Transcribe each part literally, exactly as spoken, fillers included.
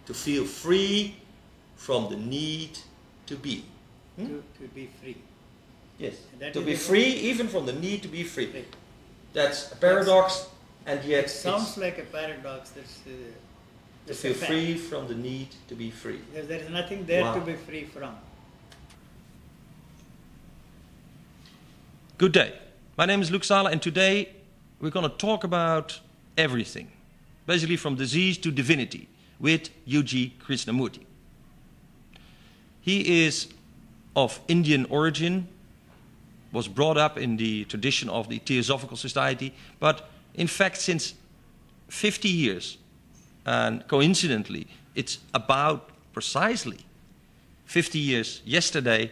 To feel free from the need to be. Hmm? To, to be free. Yes. That To is be the free even from the need to be free. Free. That's a paradox, and yet It sounds it's like a paradox. That's, uh, to that's feel a fact. free from the need to be free. Because there is nothing there Wow. to be free from. Good day. My name is Luc Sala, and today we're going to talk about everything, basically from disease to divinity, with U G Krishnamurti. He is of Indian origin, was brought up in the tradition of the Theosophical Society, but in fact since fifty years, and coincidentally, it's about precisely fifty years yesterday,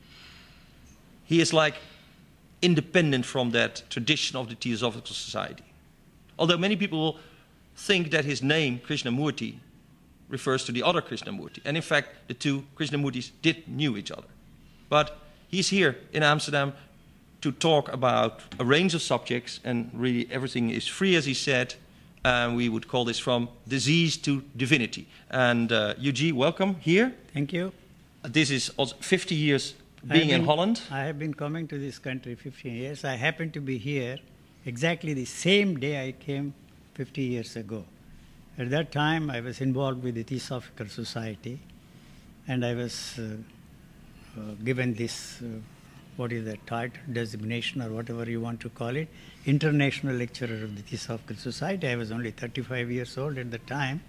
he is like independent from that tradition of the Theosophical Society. Although many people think that his name, Krishnamurti, refers to the other Krishnamurti. And in fact, the two Krishnamurtis did knew each other. But he's here in Amsterdam to talk about a range of subjects, and really everything is free, as he said. And we would call this from disease to divinity. And uh, U G, welcome here. Thank you. This is also fifty years being been, in Holland. I have been coming to this country fifteen years. I happen to be here exactly the same day I came fifty years ago. At that time, I was involved with the Theosophical Society, and I was uh, uh, given this, uh, what is that title, designation, or whatever you want to call it, International Lecturer of the Theosophical Society. I was only thirty-five years old at the time,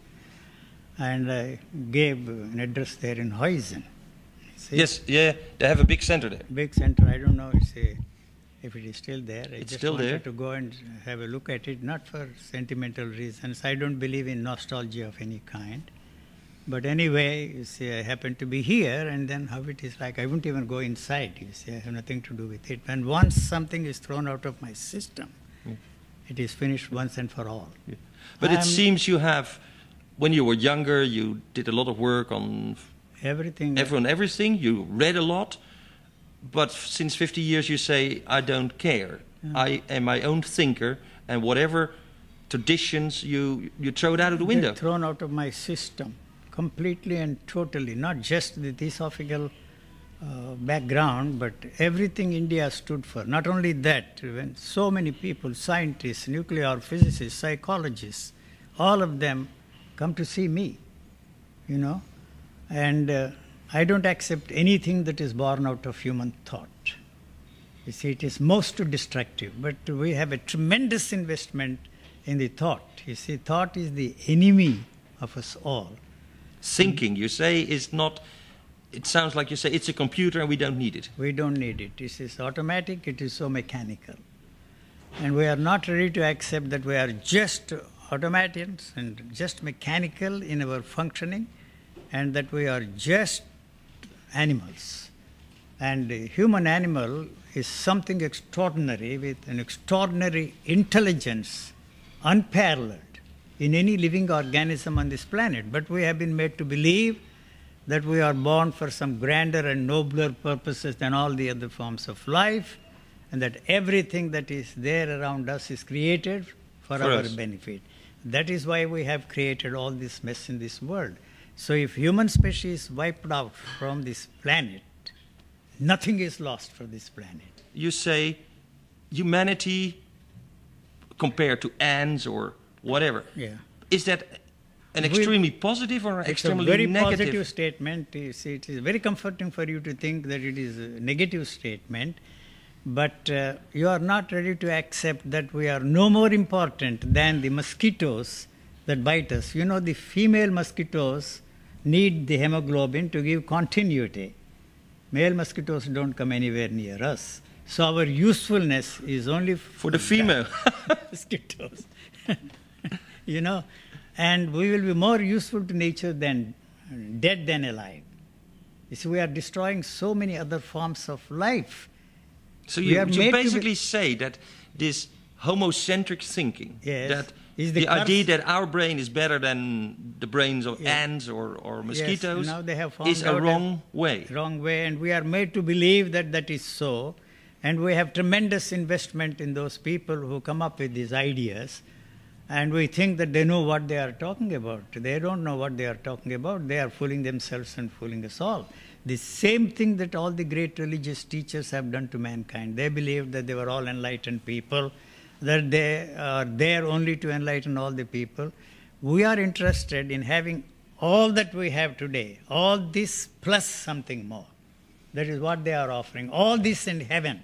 and I gave an address there in Huizen. See? Yes, yeah, they have a big center there. Big center. I don't know it's a, if it is still there. I It's just still wanted there. to go and have a look at it, not for sentimental reasons. I don't believe in nostalgia of any kind. But anyway, you see, I happen to be here, and then how it is like, I wouldn't even go inside. You see, I have nothing to do with it. And once something is thrown out of my system, Yeah. it is finished once and for all. Yeah. But it I'm- seems you have, when you were younger, you did a lot of work on Everything. everyone, everything. You read a lot, but since fifty years you say, I don't care. Yeah. I am my own thinker, and whatever traditions you you throw it out of the window. They're thrown out of my system completely and totally, not just the theosophical uh, background, but everything India stood for. Not only that, when so many people, scientists, nuclear physicists, psychologists, all of them come to see me, you know, and uh, I don't accept anything that is born out of human thought. You see, it is most destructive, but we have a tremendous investment in the thought. You see, thought is the enemy of us all. Thinking, you say, is not. It sounds like you say it's a computer and we don't need it. We don't need it. This is automatic, it is so mechanical. And we are not ready to accept that we are just automatons and just mechanical in our functioning, and that we are just animals. And the human animal is something extraordinary with an extraordinary intelligence, unparalleled in any living organism on this planet. But we have been made to believe that we are born for some grander and nobler purposes than all the other forms of life, and that everything that is there around us is created for, For our us. benefit. That is why we have created all this mess in this world. So if human species wiped out from this planet, nothing is lost for this planet. You say humanity compared to ants or whatever. Yeah. Is that an We- extremely positive or It's a extremely very negative? positive statement. You see, it is very comforting for you to think that it is a negative statement, but uh, you are not ready to accept that we are no more important than the mosquitoes that bite us. You know, the female mosquitoes need the hemoglobin to give continuity. Male mosquitoes don't come anywhere near us. So our usefulness is only For the female. mosquitoes. You know, and we will be more useful to nature than dead than alive. You see, we are destroying so many other forms of life. So We you, are you made to be- basically say that this homocentric thinking, Yes, that is the, the curse- idea that our brain is better than the brains of Yeah. ants or, or mosquitoes Yes, now they have found is out a a- wrong way. Wrong way, and we are made to believe that that is so, and we have tremendous investment in those people who come up with these ideas. And we think that they know what they are talking about. They don't know what they are talking about. They are fooling themselves and fooling us all. The same thing that all the great religious teachers have done to mankind. They believed that they were all enlightened people, that they are there only to enlighten all the people. We are interested in having all that we have today, all this plus something more. That is what they are offering, all this in heaven.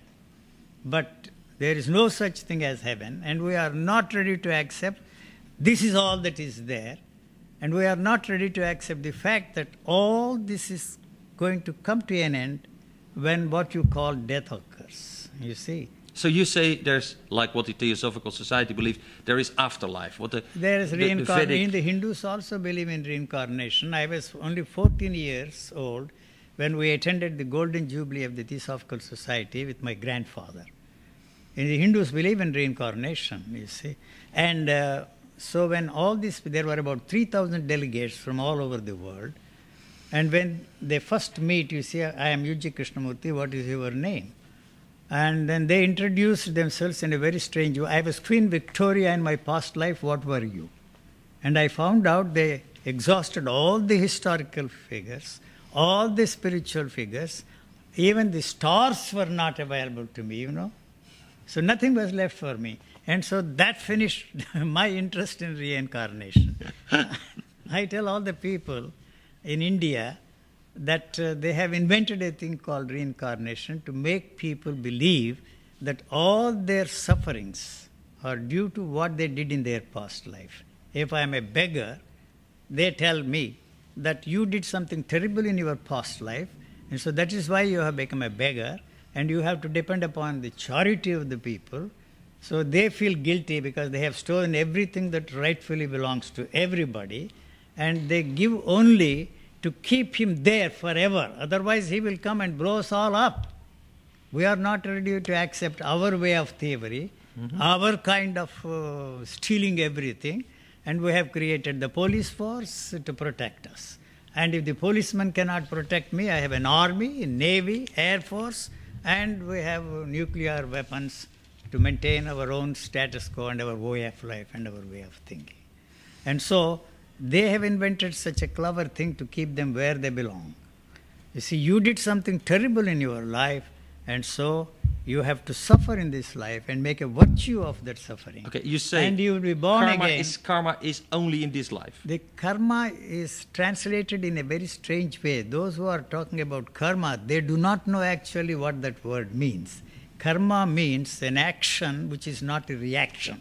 But there is no such thing as heaven, and we are not ready to accept this is all that is there, and we are not ready to accept the fact that all this is going to come to an end when what you call death occurs, you see. So you say there's, like what the Theosophical Society believes, there is afterlife. What the, there is the, the reincarnation. Vedic... The Hindus also believe in reincarnation. I was only fourteen years old when we attended the Golden Jubilee of the Theosophical Society with my grandfather. And the Hindus believe in reincarnation, you see. And uh, so when all this, there were about three thousand delegates from all over the world. And when they first meet, you say, I am U G Krishnamurti, what is your name? And then they introduced themselves in a very strange way. I was Queen Victoria in my past life, what were you? And I found out they exhausted all the historical figures, all the spiritual figures, even the stars were not available to me, you know. So nothing was left for me. And so that finished my interest in reincarnation. I tell all the people in India that uh, they have invented a thing called reincarnation to make people believe that all their sufferings are due to what they did in their past life. If I am a beggar, they tell me that you did something terrible in your past life, and so that is why you have become a beggar, and you have to depend upon the charity of the people. So they feel guilty because they have stolen everything that rightfully belongs to everybody, and they give only to keep him there forever. Otherwise he will come and blow us all up. We are not ready to accept our way of theory, mm-hmm. our kind of uh, stealing everything, and we have created the police force to protect us. And if the policeman cannot protect me, I have an army, a navy, air force, and we have nuclear weapons to maintain our own status quo and our way of life and our way of thinking. And so they have invented such a clever thing to keep them where they belong. You see, you did something terrible in your life, and so you have to suffer in this life and make a virtue of that suffering. Okay, you say and you will be born karma again. Is, karma is only in this life. The karma is translated in a very strange way. Those who are talking about karma, they do not know actually what that word means. Karma means an action which is not a reaction.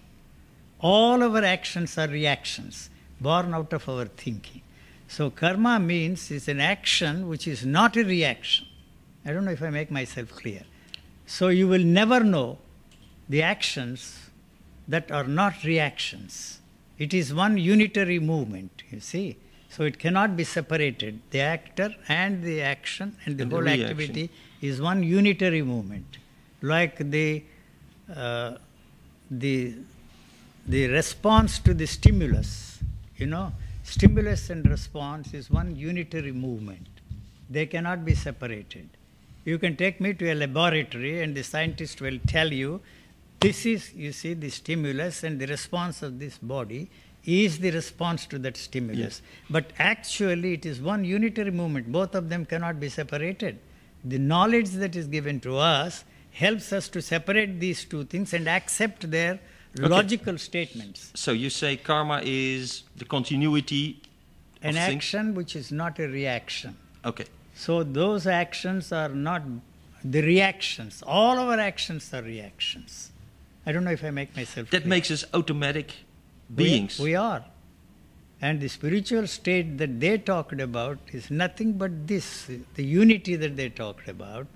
All our actions are reactions, born out of our thinking. So karma means is an action which is not a reaction. I don't know if I make myself clear. So you will never know the actions that are not reactions. It is one unitary movement, you see. So it cannot be separated. The actor and the action and the and whole the activity is one unitary movement. Like the, uh, the, the response to the stimulus, you know, stimulus and response is one unitary movement. They cannot be separated. You can take me to a laboratory and the scientist will tell you, this is, you see, the stimulus, and the response of this body is the response to that stimulus. Yes. But actually it is one unitary movement. Both of them cannot be separated. The knowledge that is given to us helps us to separate these two things and accept their Okay. logical statements. So you say karma is the continuity of An things? action which is not a reaction. Okay. So those actions are not the reactions. All our actions are reactions. I don't know if I make myself That clear. makes us automatic We- beings. We, are. And the spiritual state that they talked about is nothing but this. The unity that they talked about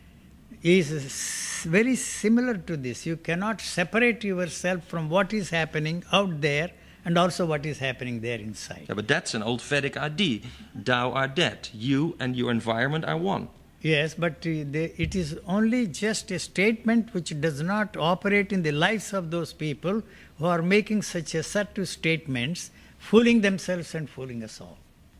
is s- very similar to this. You cannot separate yourself from what is happening out there and also what is happening there inside. Yeah, but that's an old Vedic idea. Thou art dead. You and your environment are one. Yes, but uh, they, it is only just a statement which does not operate in the lives of those people who are making such assertive statements, fooling themselves and fooling us all.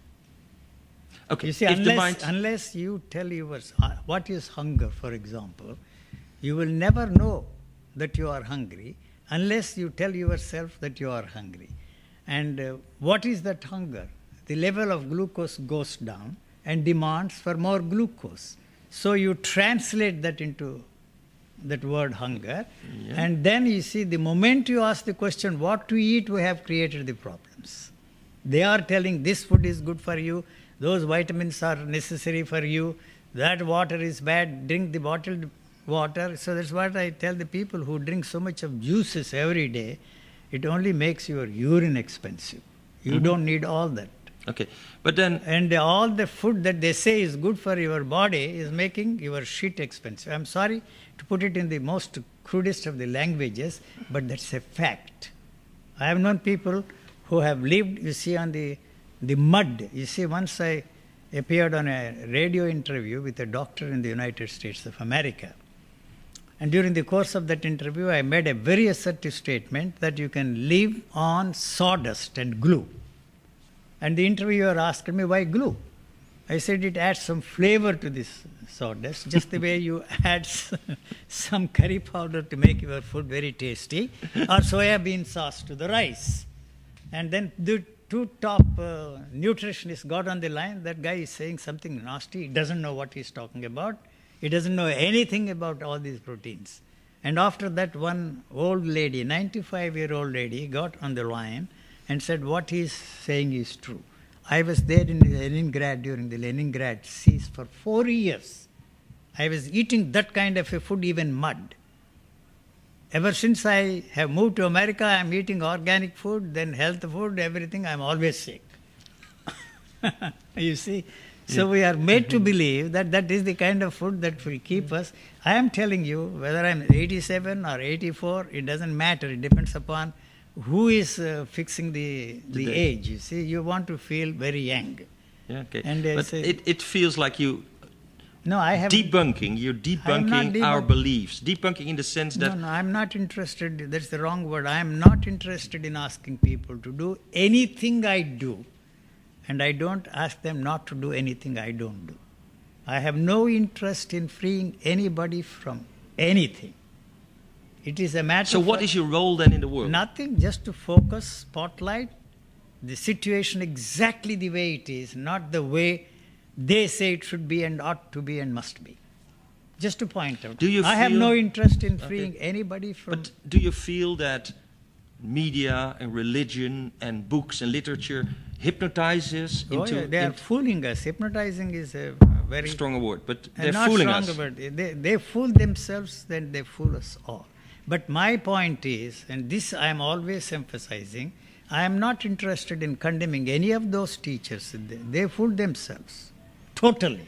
Okay. You see, if the unless, mind, unless you tell yours uh, what is hunger, for example, you will never know that you are hungry unless you tell yourself that you are hungry. And uh, what is that hunger? The level of glucose goes down and demands for more glucose. So you translate that into that word hunger, yeah. And then you see the moment you ask the question, what to eat, we have created the problems. They are telling this food is good for you, those vitamins are necessary for you, that water is bad, drink the bottled water. So that's what I tell the people who drink so much of juices every day, it only makes your urine expensive. You mm-hmm. don't need all that. Okay, but then... And all the food that they say is good for your body is making your shit expensive. I'm sorry to put it in the most crudest of the languages, but that's a fact. I have known people who have lived, you see, on the, the mud. You see, once I appeared on a radio interview with a doctor in the United States of America. And during the course of that interview, I made a very assertive statement that you can live on sawdust and glue. And the interviewer asked me, why glue? I said, it adds some flavor to this sawdust, just the way you add some curry powder to make your food very tasty, or soya bean sauce to the rice. And then the two top uh, nutritionists got on the line. That guy is saying something nasty. He doesn't know what he's talking about. He doesn't know anything about all these proteins. And after that, one old lady, ninety-five-year-old lady, got on the line and said, what he's saying is true. I was there in Leningrad during the Leningrad siege for four years. I was eating that kind of a food, even mud. Ever since I have moved to America, I'm eating organic food, then health food, everything, I'm always sick. You see? So yeah. We are made to believe that that is the kind of food that will keep us. I am telling you, whether I'm eighty-seven or eighty-four, it doesn't matter. It depends upon who is uh, fixing the the Today. age. You see, you want to feel very young. Yeah, okay. And uh, but so it, it feels like you no, I have debunking. You're debunking debunk- our beliefs. Debunking in the sense that no, no, I'm not interested. That's the wrong word. I'm not interested in asking people to do anything I do, and I don't ask them not to do anything I don't do. I have no interest in freeing anybody from anything. It is a matter So what of is your role then in the world? Nothing, just to focus, spotlight the situation exactly the way it is, not the way they say it should be and ought to be and must be. Just to point out. Do you I feel, have no interest in freeing okay. anybody from... But do you feel that media and religion and books and literature hypnotizes oh, into... Yeah, they are in fooling us. Hypnotizing is a very... strong word, but they're not fooling strong us. Word. They, they fool themselves, then they fool us all. But my point is, and this I am always emphasizing, I am not interested in condemning any of those teachers. They, they fool themselves, totally.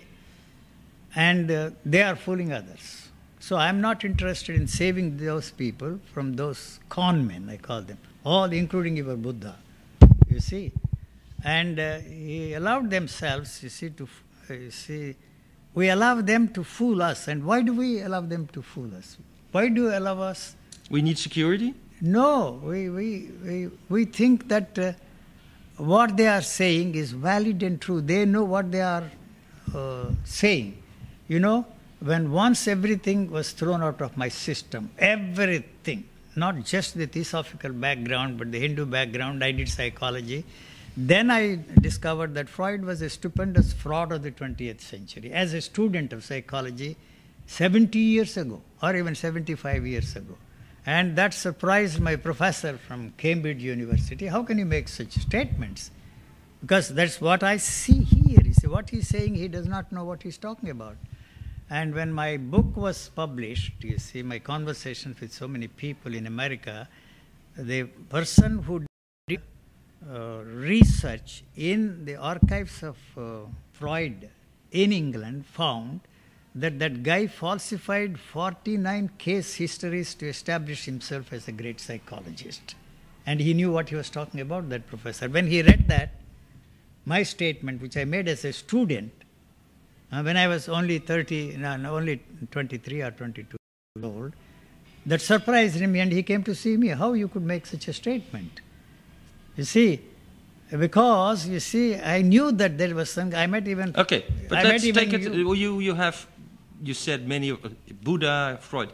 And uh, they are fooling others. So I am not interested in saving those people from those con men, I call them, all including your Buddha, you see. And uh, he allowed themselves, you see, to, uh, you see, we allow them to fool us. And why do we allow them to fool us? Why do you allow us? We need security? No, we, we, we, we think that uh, what they are saying is valid and true. They know what they are uh, saying. You know, when once everything was thrown out of my system, everything, not just the theosophical background, but the Hindu background, I did psychology, then I discovered that Freud was a stupendous fraud of the twentieth century. As a student of psychology, seventy years ago, or even seventy-five years ago. And that surprised my professor from Cambridge University. How can you make such statements? Because that's what I see here. You see, what he's saying, he does not know what he's talking about. And when my book was published, you see, my conversations with so many people in America, the person who did uh, research in the archives of uh, Freud in England found that that guy falsified forty-nine case histories to establish himself as a great psychologist. And he knew what he was talking about, that professor. When he read that, my statement, which I made as a student, uh, when I was only thirty, no, no, only twenty-three or twenty-two years old, that surprised him, and he came to see me. How you could make such a statement? You see, because, you see, I knew that there was some, I might even... Okay, but I let's might take even it, you, you have, you said many, uh, Buddha, Freud.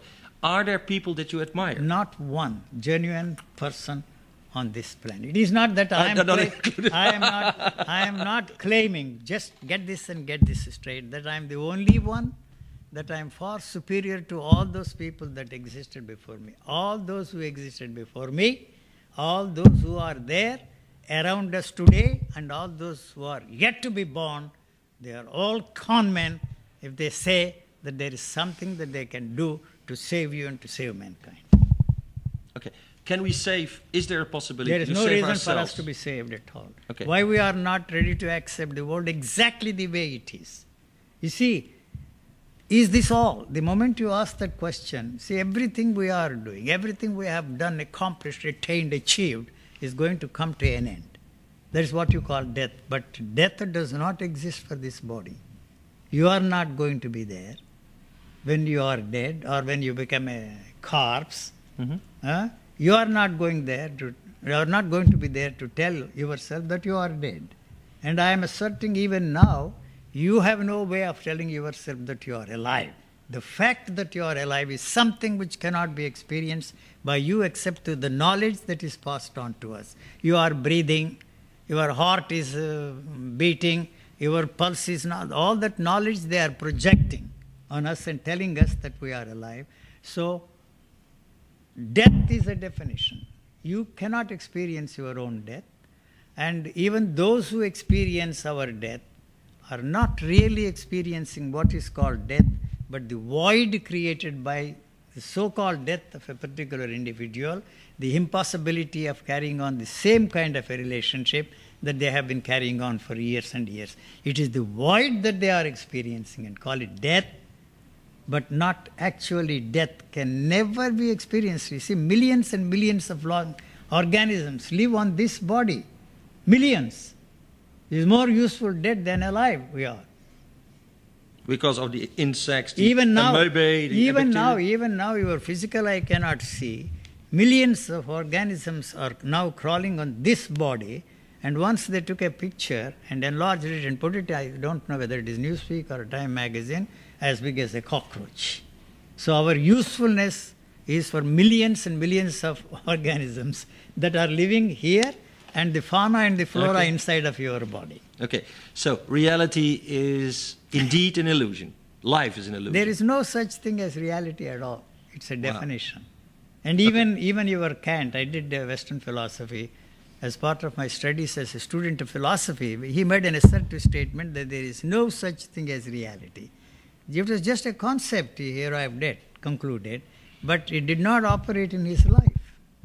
Are there people that you admire? Not one genuine person on this planet. It is not that I am, Uh, not cla- included. I am not I am not claiming, just get this and get this straight, that I am the only one, that I am far superior to all those people that existed before me. All those who existed before me, all those who are there around us today, and all those who are yet to be born, they are all con men if they say that there is something that they can do to save you and to save mankind. Okay. Can we save? Is there a possibility There is to no save reason ourselves? for us to be saved at all. Okay. Why we are not ready to accept the world exactly the way it is? You see, is this all? The moment you ask that question, see, everything we are doing, everything we have done, accomplished, attained, achieved, is going to come to an end. That is what you call death. But death does not exist for this body. You are not going to be there when you are dead or when you become a corpse. Mm-hmm. Huh? You are not going there to, you are not going to be there to tell yourself that you are dead. And I am asserting even now, you have no way of telling yourself that you are alive. The fact that you are alive is something which cannot be experienced by you except through the knowledge that is passed on to us. You are breathing, your heart is uh, beating, your pulse is not, all that knowledge they are projecting on us and telling us that we are alive. So, death is a definition. You cannot experience your own death, and even those who experience our death are not really experiencing what is called death, but the void created by the so-called death of a particular individual, the impossibility of carrying on the same kind of a relationship that they have been carrying on for years and years. It is the void that they are experiencing and call it death, but not actually death can never be experienced. You see, millions and millions of long organisms live on this body. Millions. It is more useful dead than alive we are. Because of the insects, the Even now, amoeba, the even now, bacteria. even now, your physical eye cannot see. Millions of organisms are now crawling on this body, and once they took a picture and enlarged it and put it, I don't know whether it is Newsweek or Time magazine, as big as a cockroach. So our usefulness is for millions and millions of organisms that are living here, and the fauna and the flora Okay. inside of your body. Okay, so reality is indeed an illusion. Life is an illusion. There is no such thing as reality at all. It's a Wow. definition. And even, even your Kant, I did uh, Western philosophy. As part of my studies as a student of philosophy, he made an assertive statement that there is no such thing as reality. It was just a concept he arrived at, concluded, but it did not operate in his life.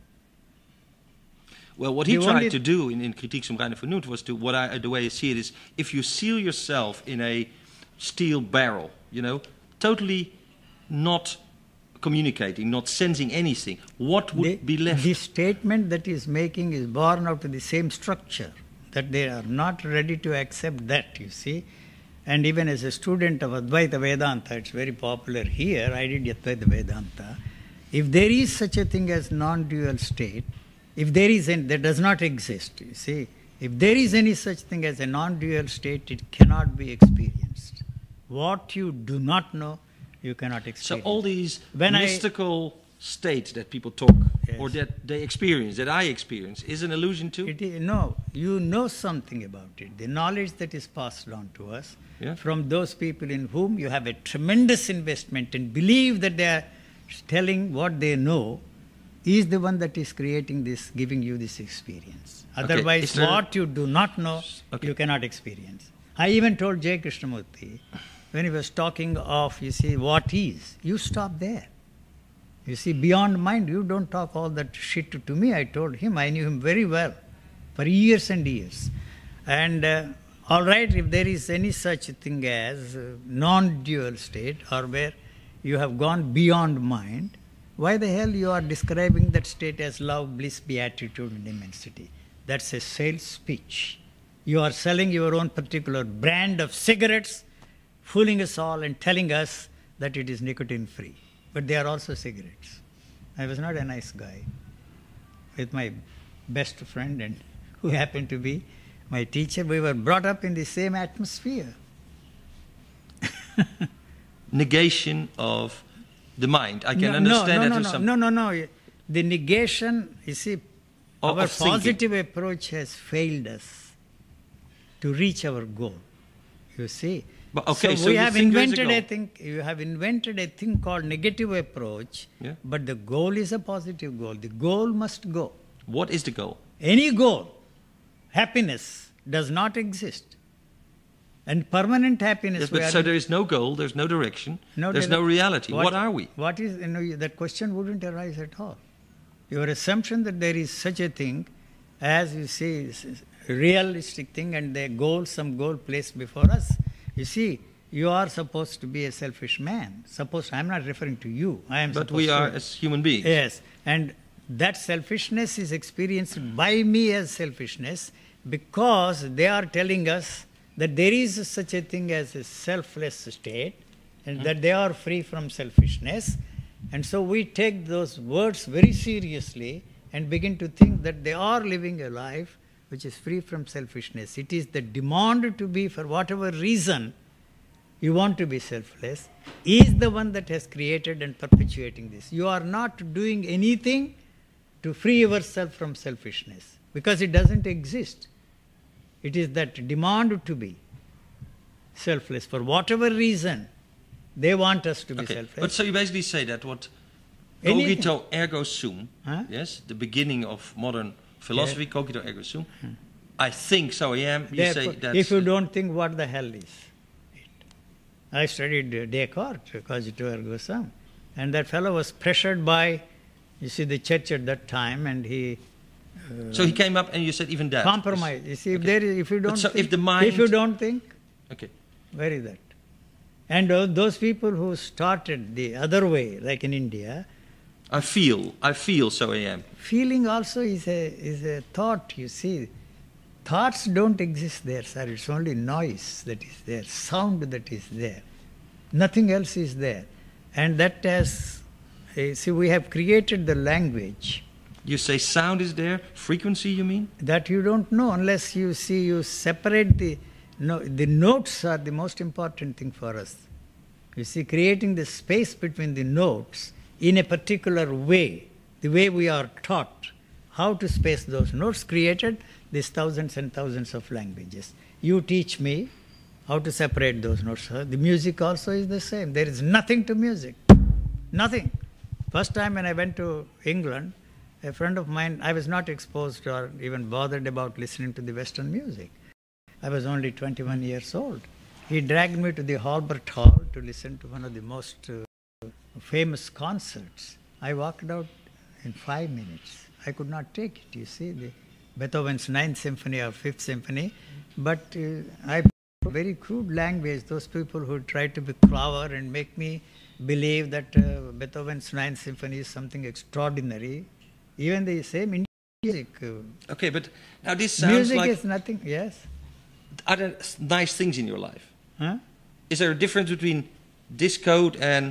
Well, what he The tried only- to do in, in Kritiek zum Reine Vernunft was to, what I, the way I see it is, if you seal yourself in a steel barrel, you know, totally not communicating, not sensing anything, what would The, be left? the statement that he is making is born out of the same structure, that they are not ready to accept that, you see. And even as a student of Advaita Vedanta, it's very popular here, I did Advaita Vedanta. If there is such a thing as non-dual state, if there is any, that does not exist, you see. If there is any such thing as a non-dual state, it cannot be experienced. What you do not know, you cannot So experience. all these When I- mystical states that people talk, Yes. or that they experience, that I experience, is an illusion too? It is, no, you know something about it. The knowledge that is passed on to us Yeah. from those people in whom you have a tremendous investment and believe that they are telling what they know is the one that is creating this, giving you this experience. Okay, Otherwise, is there- what you do not know, Okay. you cannot experience. I even told Jay Krishnamurti, when he was talking of, you see, what is, you stop there. You see, beyond mind, you don't talk all that shit to, to me. I told him, I knew him very well for years and years. And uh, all right, if there is any such thing as uh, non-dual state, or where you have gone beyond mind, why the hell you are describing that state as love, bliss, beatitude, and immensity? That's a sales speech. You are selling your own particular brand of cigarettes, fooling us all and telling us that it is nicotine-free. But they are also cigarettes. I was not a nice guy. With my best friend, and who happened to be my teacher, we were brought up in the same atmosphere. Negation of the mind. I can no, understand no, that no, to no, some... no, no, no. The negation, you see, Of- our of thinking. positive approach has failed us to reach our goal. You see. But, okay, so so we you have think there is a invented a goal. thing. You have invented a thing called negative approach. Yeah. But the goal is a positive goal. The goal must go. What is the goal? Any goal, happiness does not exist. And permanent happiness. Yes, we but are so there is no goal, there's no direction, No, there's there- no reality. What, are we? What is, you know, you- that question wouldn't arise at all. Your assumption that there is such a thing as, you see, is- is a realistic thing and the goal, some goal placed before us. You see, you are supposed to be a selfish man. Suppose, I'm not referring to you. I am But supposed we to- are as human beings. Yes, and that selfishness is experienced by me as selfishness because they are telling us that there is such a thing as a selfless state and that they are free from selfishness. And so we take those words very seriously and begin to think that they are living a life which is free from selfishness. It is the demand to be, for whatever reason, you want to be selfless, is the one that has created and perpetuating this. You are not doing anything to free yourself from selfishness because it doesn't exist. It is that demand to be selfless. For whatever reason, they want us to be Okay, selfless. but so you basically say that what Anything- cogito ergo sum, Huh? yes, the beginning of modern philosophy, Yeah. cogito ergo sum, I think so I am, you Therefore, say that... if you don't think, what the hell is it? I studied uh, Descartes, cogito ergo sum, and that fellow was pressured by, you see, the church at that time, and he So he came up and you said even that. compromise. You see, if, Okay. there is, if you don't so think, if the mind- if you don't think, Okay. where is that? And uh, those people who started the other way, like in India, I feel, I feel so I am. feeling also is a is a thought. You see, thoughts don't exist there, sir. It's only noise that is there, sound that is there. Nothing else is there, and that has. Uh, see, we have created the language You say sound is there, frequency you mean? that you don't know unless you see, you separate the, no, the notes are the most important thing for us. You see, creating the space between the notes in a particular way, the way we are taught how to space those notes, created these thousands and thousands of languages. You teach me how to separate those notes. The music also is the same. There is nothing to music. Nothing. First time when I went to England, a friend of mine, I was not exposed or even bothered about listening to the Western music. I was only twenty-one years old. He dragged me to the Albert Hall to listen to one of the most uh, famous concerts. I walked out in five minutes. I could not take it, you see, the Beethoven's Ninth Symphony or Fifth Symphony. But uh, I very crude language, those people who try to be clever and make me believe that uh, Beethoven's Ninth Symphony is something extraordinary. Even the same Indian music. Uh, Okay, but now this sounds music like... is nothing, yes. Are there s- nice things in your life? Huh? Is there a difference between this coat and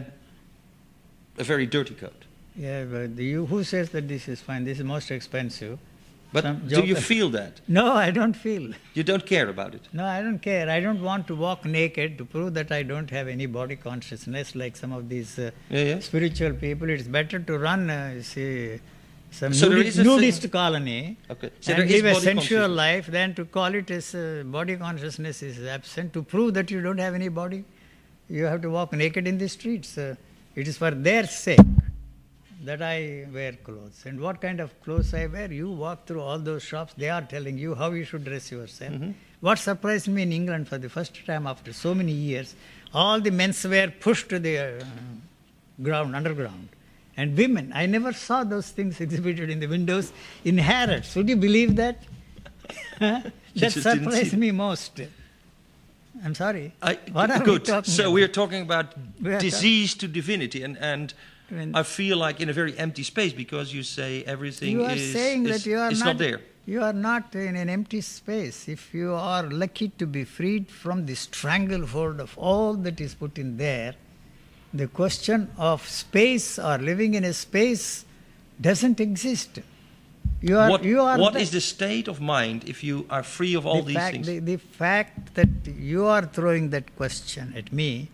a very dirty coat? Yeah, but the, you, who says that this is fine? This is most expensive. But Some do you joker- feel that? No, I don't feel. You don't care about it? No, I don't care. I don't want to walk naked to prove that I don't have any body consciousness like some of these uh, Yeah, yeah. spiritual people. It's better to run, uh, you see, some So there nudi- is a nudist thing- colony Okay. So there and is live a body sensual consciousness. life than to call it as uh, body consciousness is absent. To prove that you don't have any body, you have to walk naked in the streets. Uh, it is for their sake that I wear clothes. And what kind of clothes I wear? You walk through all those shops, they are telling you how you should dress yourself. Mm-hmm. What surprised me in England for the first time after so many years, all the menswear pushed to the uh, ground, underground. And women, I never saw those things exhibited in the windows in Harrods. Would you believe that? That just didn't see surprised it. me most. I'm sorry. I, What are we good. talking so about? we're talking about We are disease to divinity, and, and When- I feel like in a very empty space because you say everything You are is, saying is, that you are is not, not there. You are not in an empty space. If you are lucky to be freed from the stranglehold of all that is put in there, the question of space or living in a space doesn't exist. You are, what you are what the, is the state of mind if you are free of all the these fact, things? The, the fact that you are throwing that question at me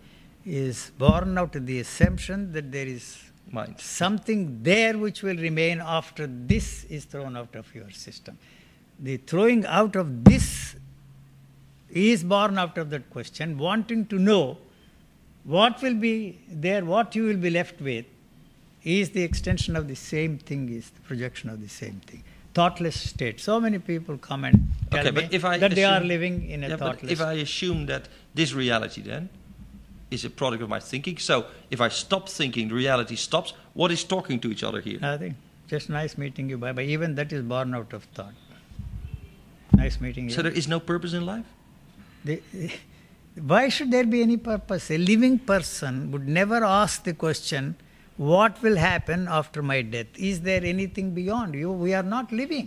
is born out of the assumption that there is Mind. something there which will remain after this is thrown out of your system. The throwing out of this is born out of that question, wanting to know what will be there, what you will be left with, is the extension of the same thing, is the projection of the same thing. Thoughtless state. So many people come and tell Okay, me but if I that they are assume- living in a Yeah, but thoughtless if I assume that this reality then is a product of my thinking, so if I stop thinking, the reality stops, what is talking to each other here? Nothing. Just nice meeting you. Bye-bye. Even that is born out of thought. Nice meeting you. So there is no purpose in life? The, why should there be any purpose? A living person would never ask the question, what will happen after my death? Is there anything beyond you? We are not living.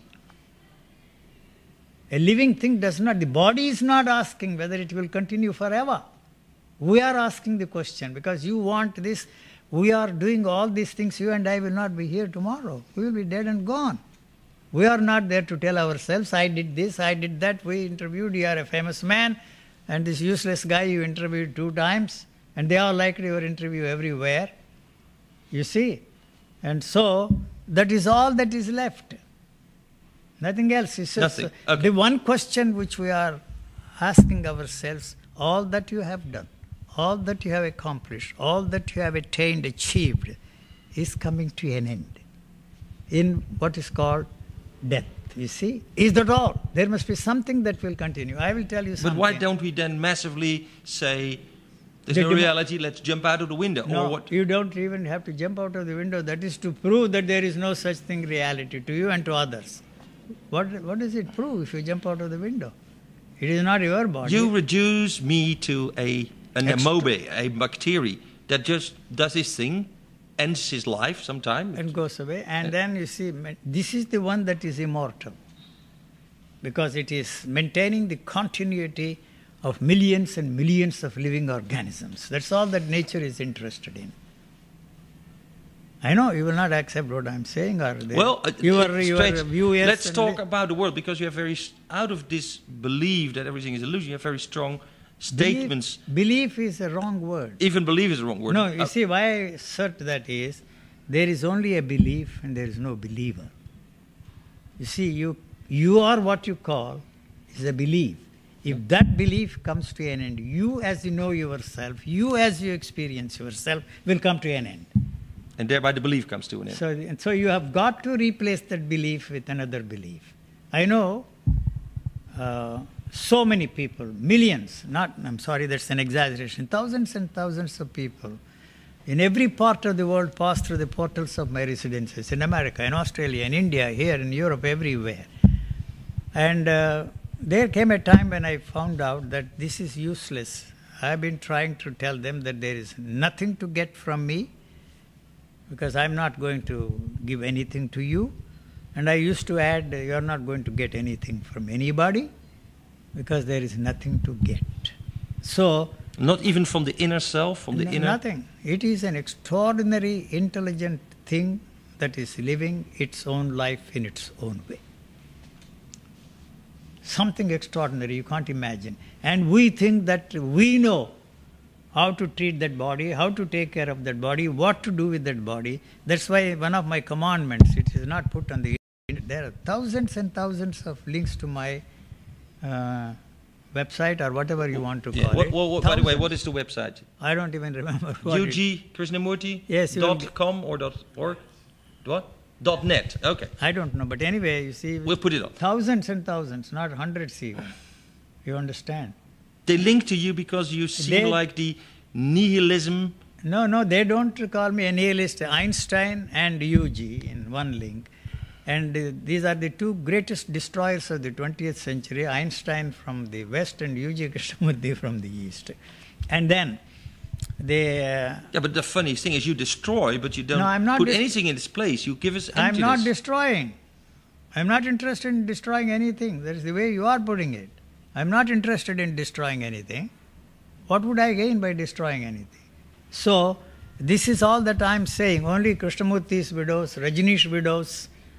A living thing does not, the body is not asking whether it will continue forever. We are asking the question because you want this. We are doing all these things. You and I will not be here tomorrow. We will be dead and gone. We are not there to tell ourselves, I did this, I did that. We interviewed, you are a famous man, and this useless guy you interviewed two times, and they all liked your interview everywhere. You see? And so, that is all that is left. Nothing else. It's just Nothing. Okay. the one question which we are asking ourselves, all that you have done, all that you have accomplished, all that you have attained, achieved, is coming to an end in what is called death. You see? Is that all? There must be something that will continue. I will tell you But something. why don't we then massively say, there's The no demo- reality, let's jump out of the window? No, Or what? you don't even have to jump out of the window. That is to prove that there is no such thing reality to you and to others. What, what does it prove if you jump out of the window? It is not your body. You reduce me to a an Extra- amoeba, a bacteria that just does his thing, ends his life sometime. and goes away. And then you see, ma- this is the one that is immortal because it is maintaining the continuity of millions and millions of living organisms. That's all that nature is interested in. I know you will not accept what I'm saying, or they, Well, uh, your, it's your strange. view is... Let's and talk li- about the world, because you have very, s- out of this belief that everything is illusion, you have very strong statements. Belief, belief is a wrong word. Even believe is the wrong word. No, you Uh, see, why I assert that is, there is only a belief and there is no believer. You see, you, you are what you call is a belief. If that belief comes to an end, you as you know yourself, you as you experience yourself, will come to an end. And thereby the belief comes to an end. So, and so you have got to replace that belief with another belief. I know uh, so many people, millions, not, I'm sorry, that's an exaggeration, thousands and thousands of people in every part of the world pass through the portals of my residences, in America, in Australia, in India, here, in Europe, everywhere. And uh, there came a time when I found out that this is useless. I've been trying to tell them that there is nothing to get from me, because I'm not going to give anything to you. And I used to add, you're not going to get anything from anybody, because there is nothing to get. So, Not even from the inner self, from the n- inner... nothing. It is an extraordinary, intelligent thing that is living its own life in its own way. Something extraordinary, you can't imagine. And we think that we know how to treat that body, how to take care of that body, what to do with that body. That's why one of my commandments, it is not put on the internet. There are thousands and thousands of links to my uh, website or whatever you want to call Yeah. What, it. what, what, by the way, Thousands. what is the website? I don't even remember what U it- G Krishnamurti? Yes, you will Dot get- com or dot org? What? Dot net. Okay. I don't know, but anyway, you see, We'll put it on. thousands and thousands, not hundreds even. You understand? They link to you because you seem They- like the nihilism. No, no, they don't call me a nihilist. Einstein and U G in one link. And uh, these are the two greatest destroyers of the twentieth century, Einstein from the west and U G Krishnamurti from the east. And then they... Uh, Yeah, but the funniest thing is you destroy, but you don't No, I'm not put dis- anything in its place. You give us I'm emptiness. not destroying. I'm not interested in destroying anything. That is the way you are putting it. I'm not interested in destroying anything. What would I gain by destroying anything? So, this is all that I'm saying. Only Krishnamurti's widows, Rajneesh widows,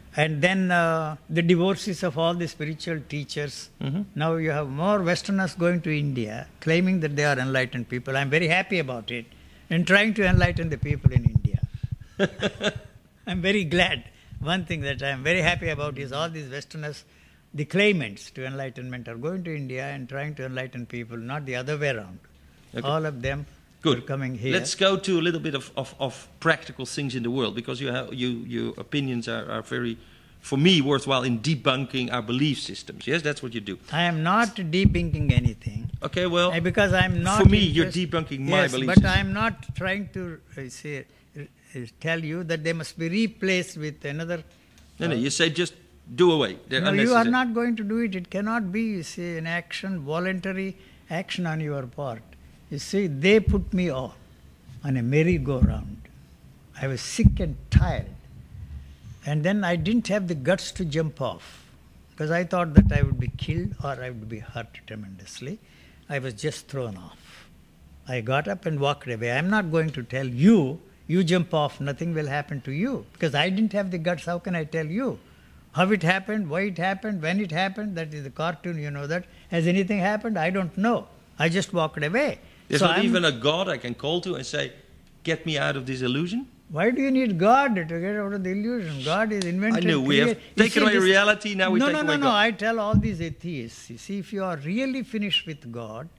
And then uh, the divorces of all the spiritual teachers. Mm-hmm. Now you have more Westerners going to India, claiming that they are enlightened people. I'm very happy about it, and trying to enlighten the people in India. I'm very glad. One thing that I'm very happy about is all these Westerners, the claimants to enlightenment, are going to India and trying to enlighten people, not the other way around. Okay. All of them Good. are coming here. Let's go to a little bit of, of, of practical things in the world, because you have, you, your opinions are, are very, for me, worthwhile in debunking our belief systems. Yes, that's what you do. I am not debunking anything. Okay, well, Uh, because I'm not. for me, you're interest- debunking my yes, belief but system. I'm not trying to uh, say, uh, uh, tell you that they must be replaced with another. No, no, uh, you say just do away. They're No, you are unnecessary. not going to do it. It cannot be, you see, an action, voluntary action on your part. You see, they put me off on a merry-go-round. I was sick and tired. And then I didn't have the guts to jump off, because I thought that I would be killed or I would be hurt tremendously. I was just thrown off. I got up and walked away. I'm not going to tell you, you jump off, nothing will happen to you, because I didn't have the guts. How can I tell you? How it happened, why it happened, when it happened, that is a cartoon, you know that. Has anything happened? I don't know. I just walked away. There's So not I'm- even a God I can call to and say, get me out of this illusion. Why do you need God to get out of the illusion? God is invented. I know, we have create- You taken see, away this- reality, now we no, take no, away no, no. God. I tell all these atheists, you see, if you are really finished with God,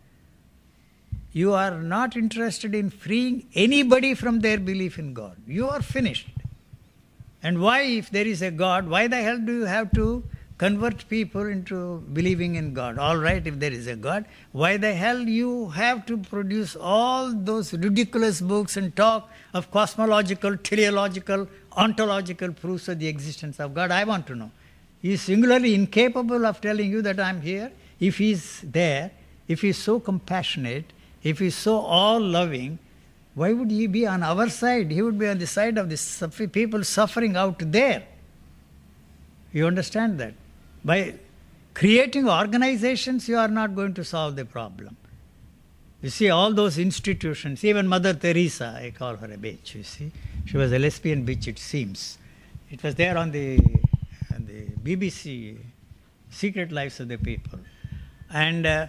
you are not interested in freeing anybody from their belief in God. You are finished. And why, if there is a God, why the hell do you have to convert people into believing in God? All right, if there is a God, why the hell you have to produce all those ridiculous books and talk of cosmological, teleological, ontological proofs of the existence of God? I want to know. He is singularly incapable of telling you that I'm here. If he's there, if he's so compassionate, if he's so all-loving, why would he be on our side? He would be on the side of the suffer- people suffering out there. You understand that? By creating organizations, you are not going to solve the problem. You see, all those institutions, even Mother Teresa, I call her a bitch, you see. She was a lesbian bitch, it seems. It was there on the, on the B B C, Secret Lives of the People. And uh,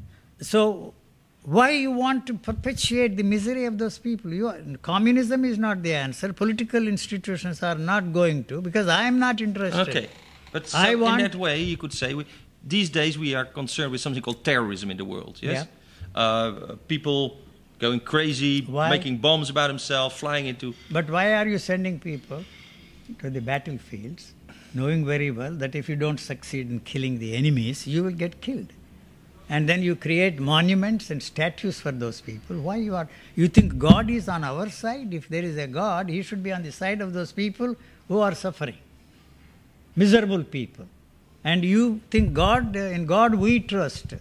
so, why you want to perpetuate the misery of those people? You are, communism is not the answer. Political institutions are not going to, because I am not interested. Okay. But so I want- in that way, you could say, we, these days we are concerned with something called terrorism in the world. Yes? Uh, people going crazy, Why? making bombs about themselves, flying into... But why are you sending people to the battlefields, knowing very well that if you don't succeed in killing the enemies, you will get killed? And then you create monuments and statues for those people. Why you are? You think God is on our side? If there is a God, He should be on the side of those people who are suffering. Miserable people. And you think God, in God we trust.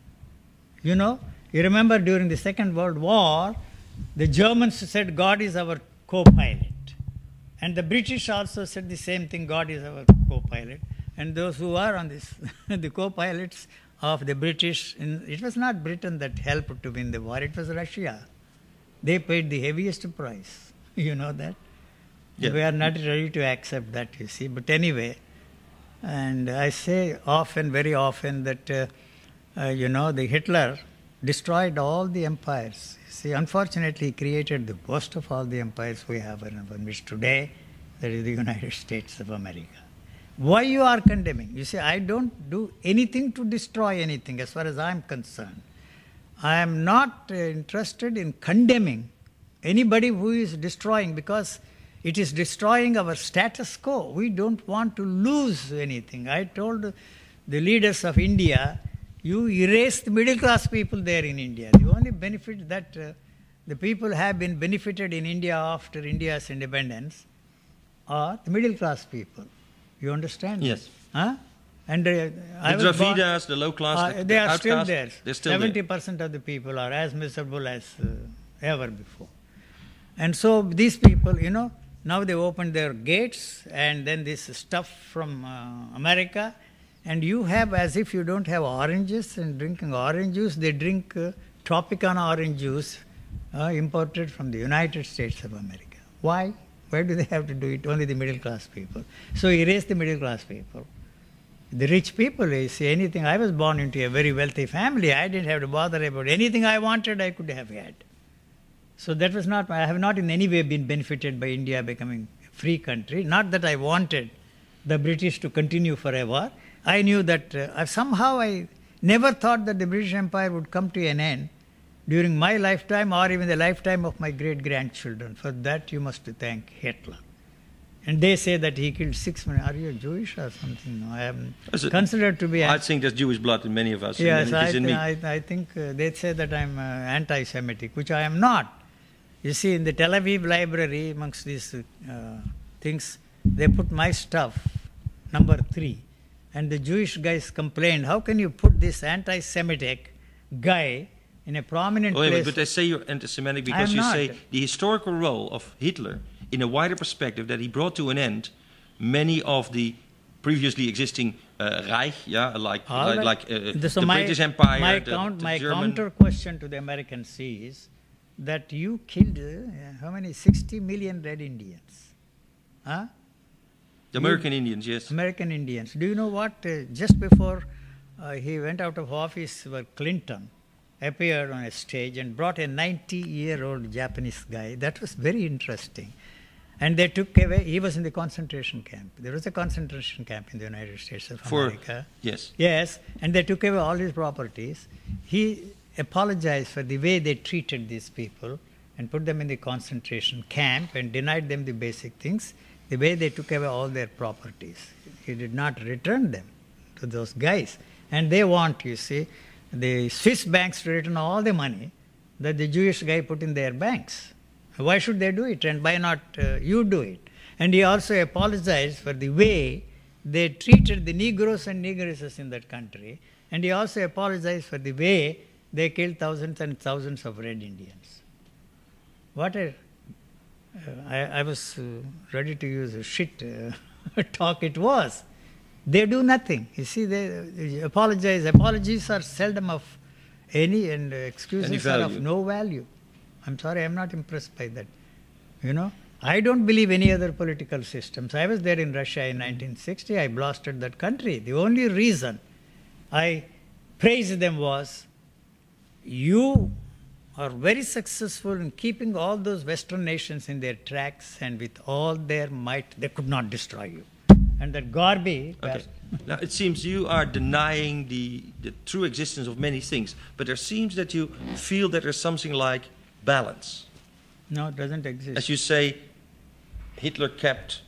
You know, you remember during the Second World War, the Germans said God is our co-pilot. And the British also said the same thing, God is our co-pilot. And those who are on this, the co-pilots of the British, in, it was not Britain that helped to win the war, it was Russia. They paid the heaviest price. You know that? Yeah. We are not ready to accept that, you see. But anyway, and I say often, very often, that, uh, uh, you know, the Hitler destroyed all the empires. See, unfortunately, he created the worst of all the empires we have in which today, that is the United States of America. Why you are condemning? You see, I don't do anything to destroy anything as far as I am concerned. I am not uh, interested in condemning anybody who is destroying, because it is destroying our status quo. We don't want to lose anything. I told the leaders of India, you erase the middle class people there in India. The only benefit that uh, the people have been benefited in India after India's independence are the middle class people. You understand? Yes. Huh? And uh, I The was born- Dravidas, the low class, uh, the, they the are still outcasts, there. they're still Seventy there. percent of the people are as miserable as uh, ever before. And so these people, you know, now they opened their gates, and then this stuff from uh, America, and you have, as if you don't have oranges and drinking orange juice, they drink uh, Tropicana orange juice uh, imported from the United States of America. Why? Why do they have to do it? Only the middle class people. So erase the middle class people. The rich people, you see, anything. I was born into a very wealthy family. I didn't have to bother about anything I wanted, I could have had. So that was not, I have not in any way been benefited by India becoming a free country. Not that I wanted the British to continue forever. I knew that uh, somehow I never thought that the British Empire would come to an end during my lifetime or even the lifetime of my great-grandchildren. For that you must thank Hitler. And they say that he killed six men. Are you Jewish or something? No, I am considered to be... I think there's Jewish blood in many of us. Yes, I, in th- me. I, I think uh, they say that I'm uh, anti-Semitic, which I am not. You see, in the Tel Aviv library, amongst these uh, things, they put my stuff, number three. And the Jewish guys complained, how can you put this anti-Semitic guy in a prominent Wait, place? But they say you're anti-Semitic because you not. say the historical role of Hitler in a wider perspective, that he brought to an end many of the previously existing uh, Reich, yeah, like All like, right. like uh, The- so the my, British Empire, My, the, count, the my German... counter question to the Americans is that you killed, uh, how many, sixty million Red Indians? Huh? The American Indians, yes. American Indians. Do you know what? Uh, just before uh, he went out of office, where Clinton appeared on a stage and brought a ninety-year-old Japanese guy. That was very interesting. And they took away, he was in the concentration camp. There was a concentration camp in the United States of For, America. Yes. Yes, and they took away all his properties. He apologized for the way they treated these people and put them in the concentration camp and denied them the basic things, the way they took away all their properties. He did not return them to those guys. And they want, you see, the Swiss banks to return all the money that the Jewish guy put in their banks. Why should they do it, and why not uh, you do it? And he also apologized for the way they treated the Negroes and Negresses in that country, and he also apologized for the way they killed thousands and thousands of Red Indians. What a... Uh, I, I was uh, ready to use a shit uh, talk it was. They do nothing. You see, they, they apologize. Apologies are seldom of any, and uh, excuses are of no value. I'm sorry, I'm not impressed by that. You know, I don't believe any other political systems. I was there in Russia in nineteen sixty. I blasted that country. The only reason I praised them was, you are very successful in keeping all those Western nations in their tracks, and with all their might, they could not destroy you. And that Garby... Okay. Now, it seems you are denying the, the true existence of many things, but there seems that you feel that there's something like balance. No, it doesn't exist. As you say, Hitler kept...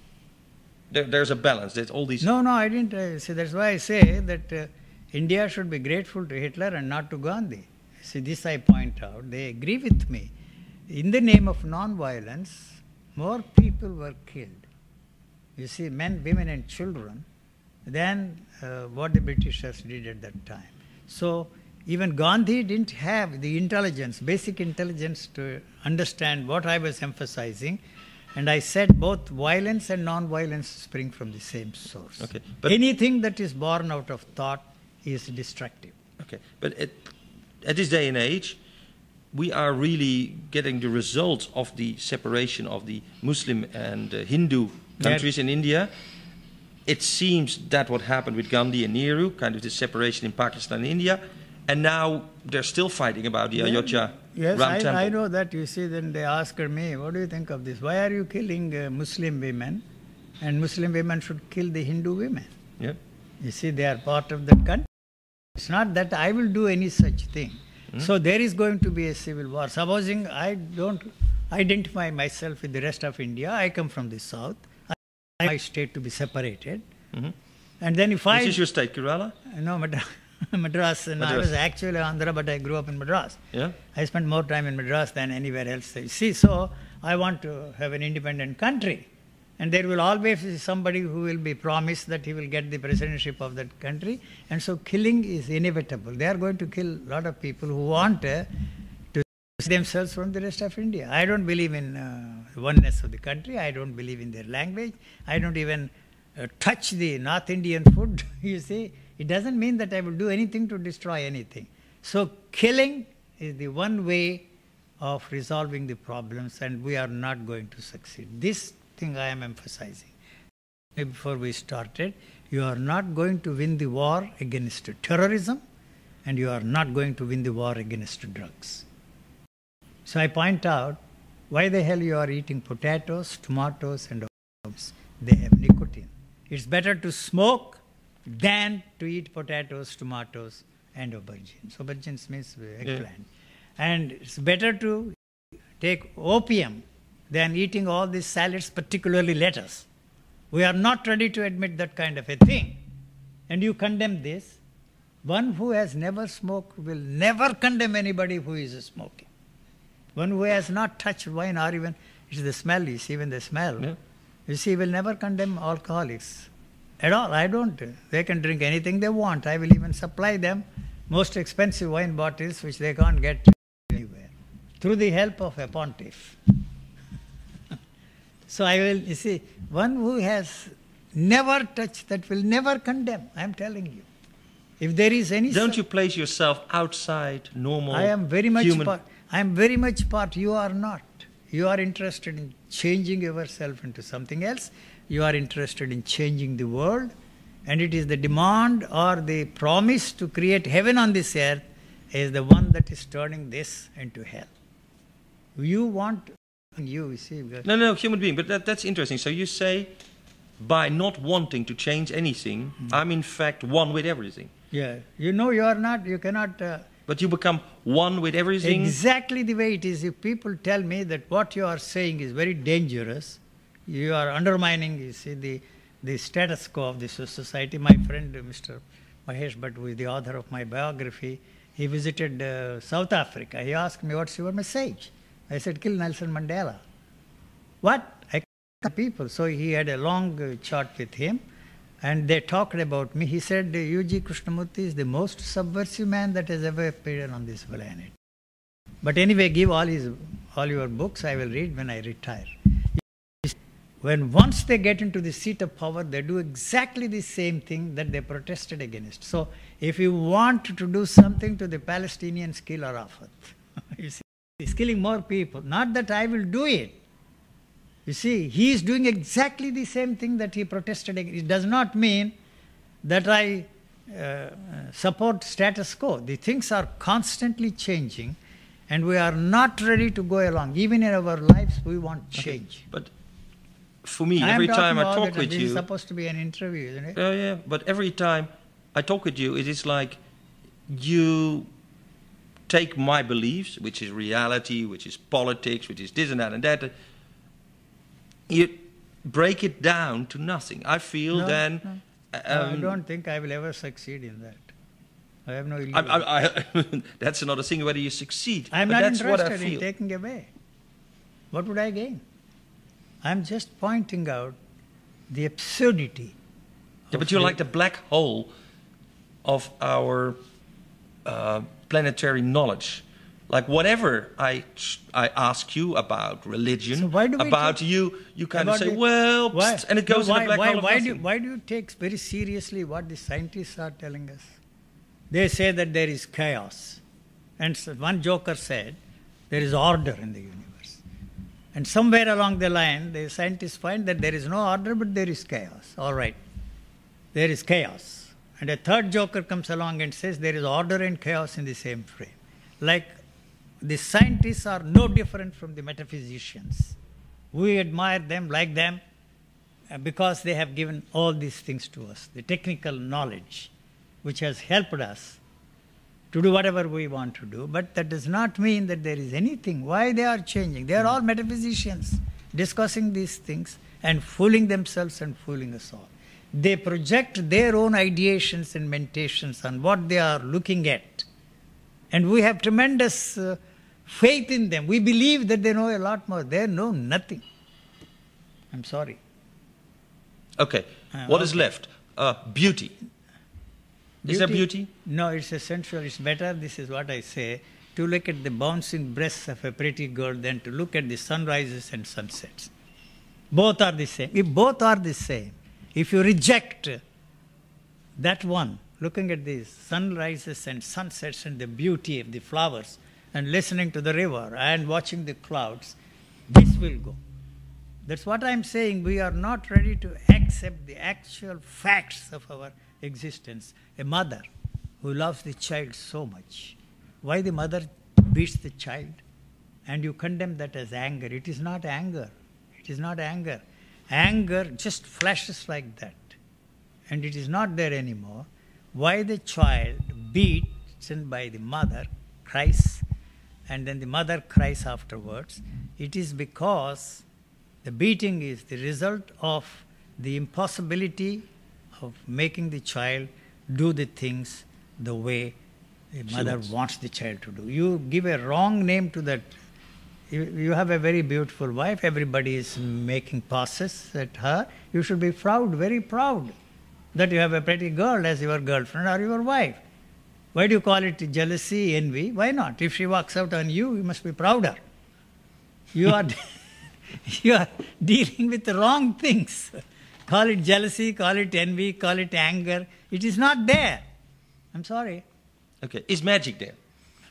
There, there's a balance. There's all these... No, no, I didn't uh, see. That's why I say that uh, India should be grateful to Hitler and not to Gandhi. See, this I point out. They agree with me. In the name of non-violence, more people were killed. You see, men, women and children, than uh, what the Britishers did at that time. So even Gandhi didn't have the intelligence, basic intelligence to understand what I was emphasizing. And I said both violence and non-violence spring from the same source. Okay, but anything that is born out of thought is destructive. Okay, but at, at this day and age, we are really getting the results of the separation of the Muslim and uh, Hindu countries that, in India. It seems that what happened with Gandhi and Nehru, kind of the separation in Pakistan and India, and now they're still fighting about the Ayodhya yes, Ram I, Temple. I know that. You see, then they asked me, what do you think of this? Why are you killing uh, Muslim women? And Muslim women should kill the Hindu women. Yeah. You see, they are part of that country. It's not that I will do any such thing. Mm-hmm. So there is going to be a civil war. Supposing I don't identify myself with the rest of India, I come from the south, I want my state to be separated. Mm-hmm. And then if Which I... Which is your state, Kerala? No, Madras. Madras. No, Madras. I was actually Andhra, but I grew up in Madras. Yeah. I spent more time in Madras than anywhere else. You see, so I want to have an independent country. And there will always be somebody who will be promised that he will get the presidency of that country. And so killing is inevitable. They are going to kill a lot of people who want uh, to separate themselves from the rest of India. I don't believe in uh, oneness of the country. I don't believe in their language. I don't even uh, touch the North Indian food, you see. It doesn't mean that I will do anything to destroy anything. So killing is the one way of resolving the problems, and we are not going to succeed. This thing I am emphasizing. Before we started, you are not going to win the war against terrorism, and you are not going to win the war against drugs. So I point out, why the hell you are eating potatoes, tomatoes, and herbs? They have nicotine. It's better to smoke than to eat potatoes, tomatoes, and aubergines. Aubergines means eggplant. Yeah. And it's better to take opium than eating all these salads, particularly lettuce. We are not ready to admit that kind of a thing. And you condemn this. One who has never smoked will never condemn anybody who is smoking. One who has not touched wine or even, it's the smell, you see, even the smell. Yeah. You see, will never condemn alcoholics at all. I don't. They can drink anything they want. I will even supply them most expensive wine bottles which they can't get anywhere, through the help of a pontiff. So I will, you see, one who has never touched that will never condemn, I am telling you. If there is any... Don't you place yourself outside normal I am very much human... part, I am very much part, you are not. You are interested in changing yourself into something else. You are interested in changing the world. And it is the demand or the promise to create heaven on this earth is the one that is turning this into hell. You want... You, you see... No, no, human being. But that, that's interesting. So you say, by not wanting to change anything, mm. I'm in fact one with everything. Yeah. You know you are not, you cannot... Uh, but you become one with everything? Exactly the way it is. If people tell me that what you are saying is very dangerous, you are undermining, you see, the, the status quo of this society. My friend, Mister Mahesh Bhatt, who is the author of my biography, he visited uh, South Africa. He asked me, what's your message? I said, kill Nelson Mandela. What? I kill people. So he had a long uh, chat with him, and they talked about me. He said, U G Krishnamurti is the most subversive man that has ever appeared on this planet. But anyway, give all his, all your books, I will read when I retire. When once they get into the seat of power, they do exactly the same thing that they protested against. So if you want to do something to the Palestinians, kill Arafat. You see, he's killing more people. Not that I will do it. You see, he is doing exactly the same thing that he protested against. It does not mean that I uh, support status quo. The things are constantly changing, and we are not ready to go along. Even in our lives, we want change. Okay. But for me, I every time I talk with this you... This is supposed to be an interview, isn't it? Uh, yeah, but every time I talk with you, it is like you take my beliefs, which is reality, which is politics, which is this and that and that, you break it down to nothing. I feel no, then... No. Um, no, I don't think I will ever succeed in that. I have no illusion. I, I, I, that's another thing, whether you succeed. I'm but not that's interested what I feel. in taking away. What would I gain? I'm just pointing out the absurdity. Yeah, but you're like the black hole of our uh, planetary knowledge. Like whatever I I ask you about religion, so why do we about take, you, you kind of say, the, well, why, psst, and it goes no, why, in the black why, hole of why nothing. do, why do you take very seriously what the scientists are telling us? They say that there is chaos. And so one joker said, there is order in the universe. And somewhere along the line, the scientists find that there is no order, but there is chaos. All right, there is chaos. And a third joker comes along and says there is order and chaos in the same frame. Like the scientists are no different from the metaphysicians. We admire them, like them, because they have given all these things to us, the technical knowledge, which has helped us to do whatever we want to do. But that does not mean that there is anything. Why they are changing? They are all metaphysicians discussing these things and fooling themselves and fooling us all. They project their own ideations and meditations on what they are looking at. And we have tremendous uh, faith in them. We believe that they know a lot more. They know nothing. I'm sorry. Okay. Uh, what okay. is left? Uh, beauty. Beauty. Is there beauty? No, it's essential. It's better, this is what I say, to look at the bouncing breasts of a pretty girl than to look at the sunrises and sunsets. Both are the same. If both are the same, if you reject that one, looking at these sunrises and sunsets and the beauty of the flowers, and listening to the river and watching the clouds, this will go. That's what I'm saying. We are not ready to accept the actual facts of our existence. A mother who loves the child so much, why the mother beats the child? And you condemn that as anger. It is not anger. It is not anger. Anger just flashes like that. And it is not there anymore. Why the child beaten by the mother cries, and then the mother cries afterwards? It is because the beating is the result of the impossibility of making the child do the things the way the mother wants. wants the child to do. You give a wrong name to that. You, you have a very beautiful wife. Everybody is making passes at her. You should be proud, very proud, that you have a pretty girl as your girlfriend or your wife. Why do you call it jealousy, envy? Why not? If she walks out on you, you must be prouder. You are, you are dealing with the wrong things. Call it jealousy, call it envy, call it anger. It is not there. I'm sorry. Okay, is magic there?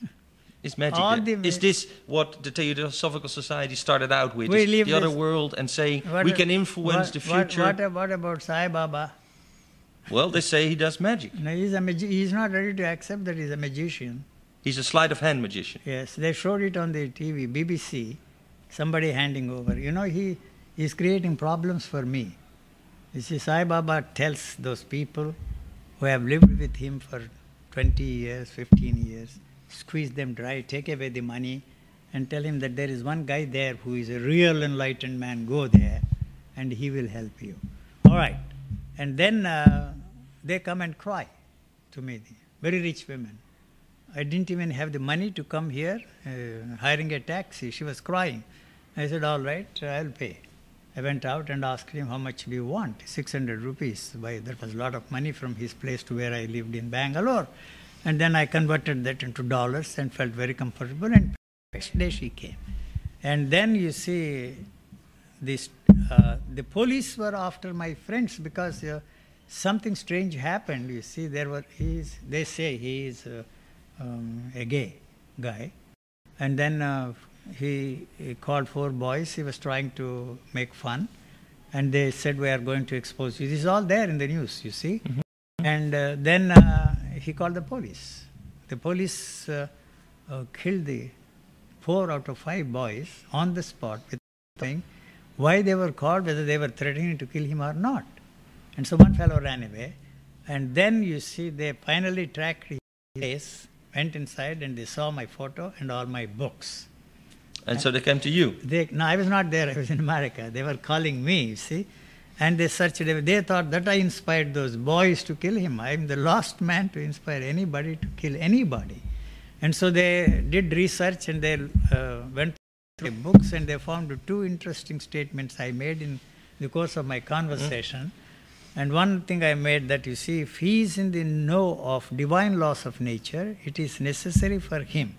Is magic All there? the Is this what the Theosophical Society started out with? We is leave the other this- world and saying What we a- can influence what- the what- future? What, what about Sai Baba? Well, they say he does magic. No, he's, a magi- he's not ready to accept that he's a magician. He's a sleight of hand magician. Yes, they showed it on the T V, B B C, somebody handing over. You know, he is creating problems for me. You see, Sai Baba tells those people who have lived with him for twenty years, fifteen years, squeeze them dry, take away the money, and tell him that there is one guy there who is a real enlightened man. Go there, and he will help you. All right. And then uh, they come and cry to me, the very rich women. I didn't even have the money to come here, uh, hiring a taxi. She was crying. I said, all right, I'll pay. I went out and asked him, how much do you want? six hundred rupees. Why, that was a lot of money from his place to where I lived in Bangalore. And then I converted that into dollars and felt very comfortable. And next day she came. And then you see, this, uh, the police were after my friends because uh, something strange happened. You see, there were, he is, they say he is uh, um, a gay guy. And then uh, he, he called four boys. He was trying to make fun. And they said, we are going to expose you. This is all there in the news, you see. Mm-hmm. And uh, then uh, he called the police. The police uh, uh, killed the four out of five boys on the spot with saying why they were called, whether they were threatening to kill him or not. And so one fellow ran away. And then you see they finally tracked his place, went inside, and they saw my photo and all my books. And so they came to you? They, no, I was not there. I was in America. They were calling me, you see. And they searched. They thought that I inspired those boys to kill him. I am the last man to inspire anybody to kill anybody. And so they did research and they uh, went through the books and they found two interesting statements I made in the course of my conversation. Mm. And one thing I made that, you see, if he is in the know of divine laws of nature, it is necessary for him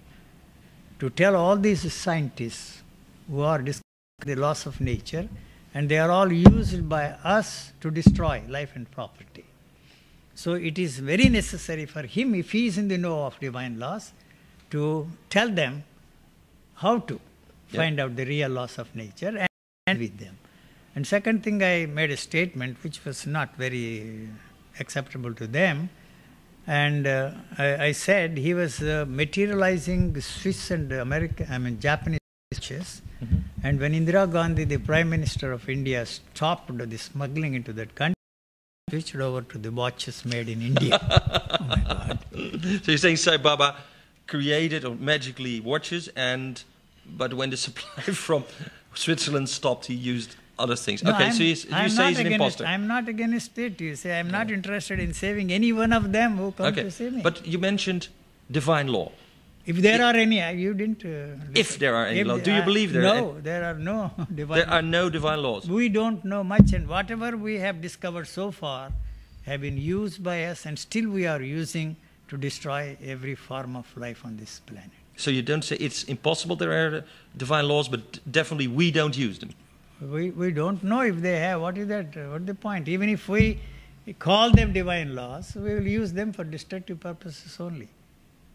to tell all these scientists who are discussing the laws of nature, and they are all used by us to destroy life and property. So it is very necessary for him, if he is in the know of divine laws, to tell them how to yep. find out the real laws of nature and, and with them. And second thing, I made a statement which was not very acceptable to them. And uh, I, I said he was uh, materializing Swiss and American, I mean Japanese watches. Mm-hmm. And when Indira Gandhi, the Prime Minister of India, stopped the smuggling into that country, switched over to the watches made in India. Oh my God! So you're saying Sai Baba created or magically watches, and but when the supply from Switzerland stopped, he used other things. No, okay, I'm, so you, you say he's an imposter. I'm not against it. You say I'm not yeah. interested in saving any one of them who come okay. to see me. But you mentioned divine law. If there if, are any, you didn't. Uh, if there are any laws, do you uh, believe there? No, are there are no divine. There are no divine laws. We don't know much, and whatever we have discovered so far have been used by us, and still we are using to destroy every form of life on this planet. So you don't say it's impossible there are divine laws, but definitely we don't use them. We we don't know if they have. What is that? What is the point? Even if we call them divine laws, we will use them for destructive purposes only.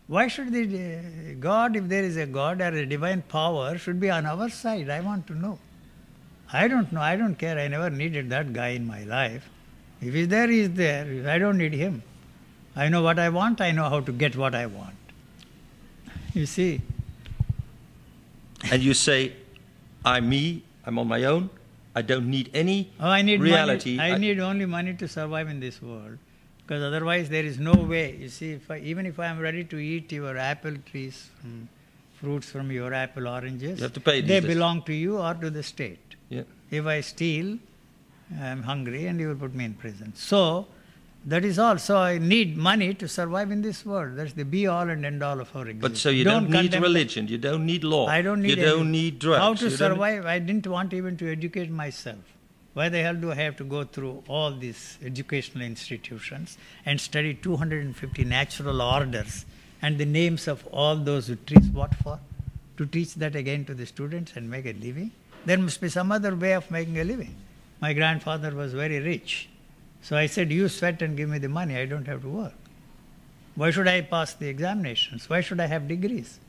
Why should the uh, God, if there is a God or a divine power, should be on our side? I want to know. I don't know. I don't care. I never needed that guy in my life. If he's there, he's there. I don't need him. I know what I want. I know how to get what I want. You see? And you say, I'm me. I'm on my own. I don't need any oh, I need reality. Money. I, I need only money to survive in this world. Because otherwise there is no way. You see, if I, even if I am ready to eat your apple trees, mm, fruits from your apple oranges, you have to pay they these belong to you or to the state. Yeah. If I steal, I am hungry and you will put me in prison. So, that is all. So I need money to survive in this world. That's the be-all and end-all of our existence. But so you don't, don't need religion, you don't need law, I don't need you any, don't need drugs. How to you survive? I didn't want even to educate myself. Why the hell do I have to go through all these educational institutions and study two hundred fifty natural orders and the names of all those who teach what for? To teach that again to the students and make a living? There must be some other way of making a living. My grandfather was very rich. So I said, you sweat and give me the money, I don't have to work. Why should I pass the examinations? Why should I have degrees?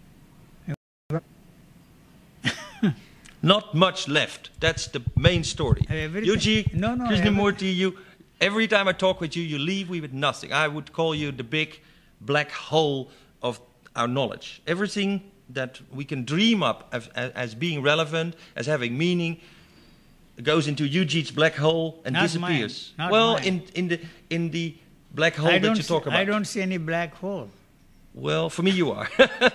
Not much left. That's the main story. Everything. U G no, no, Krishnamurti, you, every time I talk with you, you leave me with nothing. I would call you the big black hole of our knowledge. Everything that we can dream up as, as being relevant, as having meaning, goes into Eugene's black hole and Not disappears. Mine. Not well, mine. in in the in the black hole I that you see, talk about. I don't see any black hole. Well, for me, you are.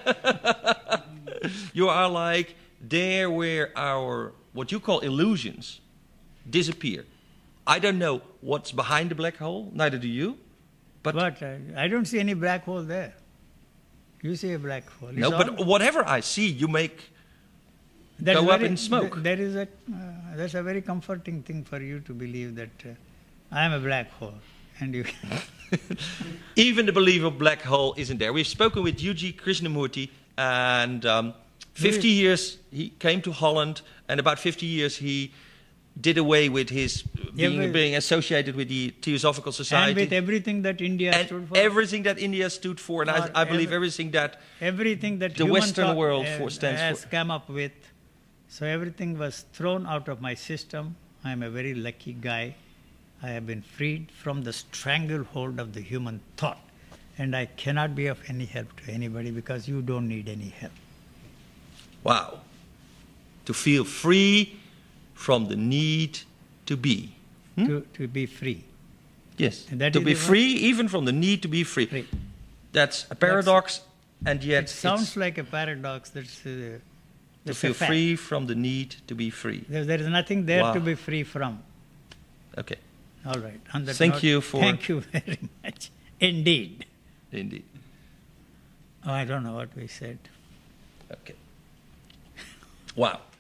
You are like there where our what you call illusions disappear. I don't know what's behind the black hole. Neither do you. But, but uh, I don't see any black hole there. You see a black hole. It's no, all, but whatever I see, you make. That's go very, up in smoke. Th there is a, uh, that's a very comforting thing for you to believe that uh, I am a black hole. And you Even the belief of black hole isn't there. We've spoken with U G Krishnamurti, and um, fifty years he came to Holland, and about fifty years he did away with his being, yeah, being associated with the Theosophical Society. And with everything that India and stood for. everything that India stood for, and I, I believe every, everything that everything that the Western thought, world uh, for stands has for. come up with. So everything was thrown out of my system. I am a very lucky guy. I have been freed from the stranglehold of the human thought. And I cannot be of any help to anybody because you don't need any help. Wow. To feel free from the need to be. Hmm? To, to be free. Yes. That to is be the free even from the need to be free. free. That's a paradox, That's, and yet it sounds it's like a paradox. That's, uh, that's to feel a fact. free from the need to be free. There, there is nothing there Wow. to be free from. Okay. All right. On that Thank note, you for- Thank you very much. Indeed. Indeed. Oh, I don't know what we said. Okay. Wow.